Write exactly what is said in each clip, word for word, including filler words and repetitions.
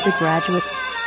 The Graduate.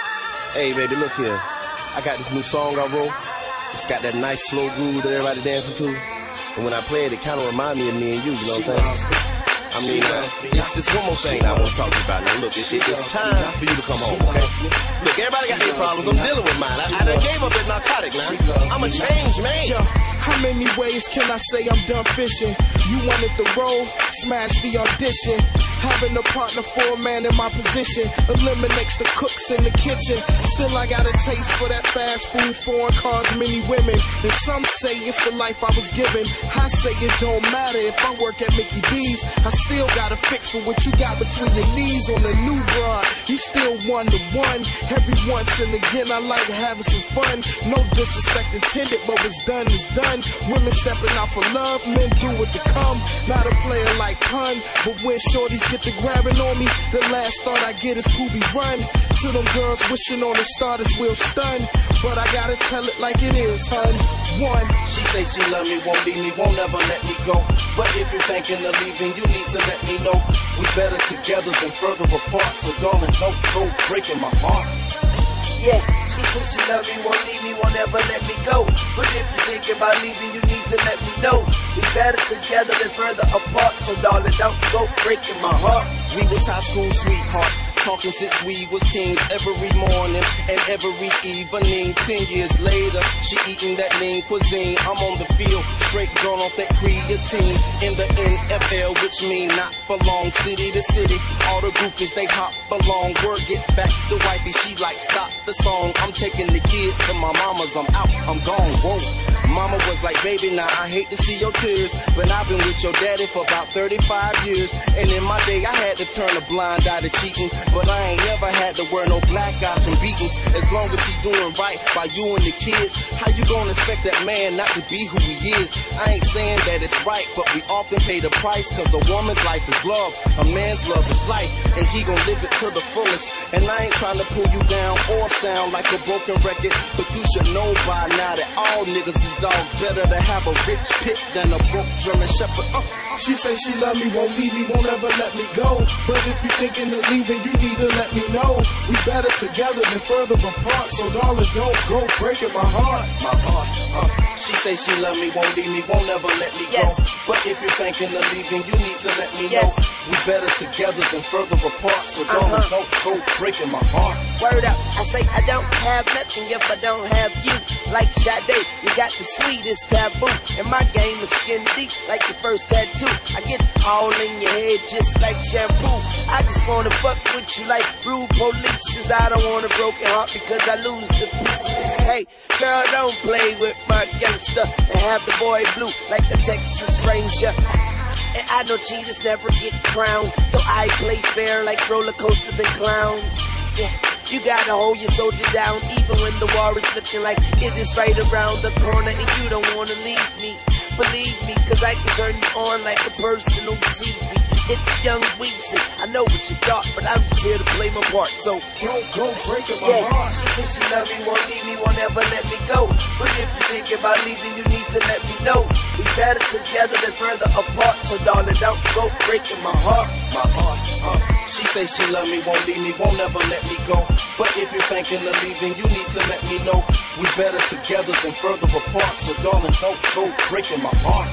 Hey, baby, look here. I got this new song I wrote. It's got that nice slow groove that everybody dancing to. And when I play it, it kind of remind me of me and you, you know what I'm saying? I mean, uh, it's, it's one more thing I want to talk to you about now. Look, it, it, it's time for you to come home, okay? Look, everybody got their problems. I'm dealing with mine. I, I done gave up that narcotic now. I'm a changed man. Yo, how many ways can I say I'm done fishing? You wanted the role, smash the audition. Having a partner for a man in my position eliminates the cooks in the kitchen. Still I got a taste for that fast food, foreign cars, many women. And some say it's the life I was given. I say it don't matter if I work at Mickey D's. I still got a fix for what you got between your knees on the new broad. You still one to one. Every once and again I like having some fun. No disrespect intended, but what's done is done. Women stepping out for love, men do it to come. Not a player like Pun, but when shorties get to grabbing on me, the last thought I get is Poobie run. To them girls wishing on the starters will stun, but I gotta tell it like it is, hun. One. She say she love me, won't leave me, won't ever let me go. But if you're thinking of leaving, you need to let me know. We better together than further apart. So darling, don't go breaking my heart. Yeah, she said she love me, won't leave me, won't ever let me go. But if you think about leaving, you need to let me know. We better together than further apart. So darling, don't go breaking my heart. We was high school sweethearts, talking since we was teens. Every morning and every evening. Ten years later, she eating that lean cuisine. I'm on the field, straight gone off that creatine. In the N F L, which mean not for long. City to city, all the groupies, they hop along. Word get back to wifey, she like stop the song. I'm taking the kids to my mama's, I'm out, I'm gone, whoa. Mama was like, baby, now I hate to see your tears, but I've been with your daddy for about thirty-five years. And in my day, I had to turn a blind eye to cheating, but I ain't never had to wear no black eyes from beatings. As long as he doing right by you and the kids, how you gonna expect that man not to be who he is? I ain't saying that it's right, but we often pay the price, cause a woman's life is love, a man's love is life, and he gon' live it to the fullest. And I ain't trying to pull you down or sound like a broken record, but you should know by now that all niggas is dogs. Better to have a rich pit than a broke German shepherd. Uh. She say she love me, won't leave me, won't ever let me go. But if you thinking of leaving, you need to let me know. We better together than further apart. So darling, don't go breaking my heart. My heart, uh. She say she love me, won't leave me, won't ever let me yes. go. But if you're thinking of leaving, you need to let me yes. know. We better together than further apart. So darling, uh-huh. don't go breaking my heart. Word up, I say I don't have nothing if I don't have you. Like Sade, you got the sweetest taboo. And my game is skin deep like your first tattoo. I get all in your head just like shampoo. I just wanna fuck with you like rude polices. I don't want a broken heart because I lose the pieces. Hey, girl, don't play with my youngster and have the boy blue like the Texas Ranger. And I know cheaters never get crowned, so I play fair like roller coasters and clowns. Yeah, you gotta hold your soldier down even when the war is looking like it is right around the corner and you don't wanna leave me. Believe me, cause I can turn you on like a personal T V. It's Young Weezy. I know what you thought, but I'm just here to play my part. So don't go breaking my yeah, heart. She said she love me, won't leave me, won't ever let me go. But if you think about leaving, you need to let me know. We better together than further apart. So darling, don't go breaking my heart. My heart, uh. She say she love me, won't leave me, won't ever let me go. But if you're thinking of leaving, you need to let me know. We better together than further apart. So darling, don't go breaking my heart.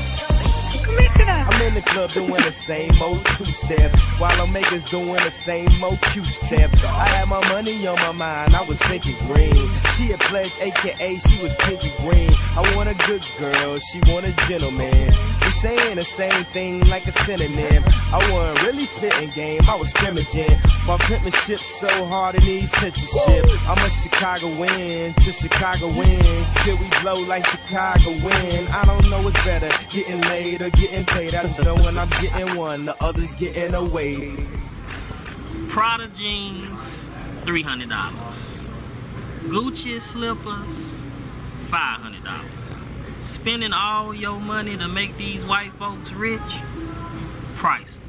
I'm in the club doing the same old two-step, while Omega's doing the same old Q-step. I had my money on my mind, I was thinking green. She a pledge, A K A she was pinky green. I want a good girl, she want a gentleman. We saying the same thing like a synonym. I wasn't really spitting game, I was scrimmaging. My penmanship so hard it needs censorship. I'm a Chicago win to Chicago win. Till we blow like Chicago win. I don't know what's better, getting laid or getting paid. I just know when I'm getting one, the others getting away. Prada jeans, three hundred dollars. Gucci slippers, five hundred dollars. Spending all your money to make these white folks rich, priceless.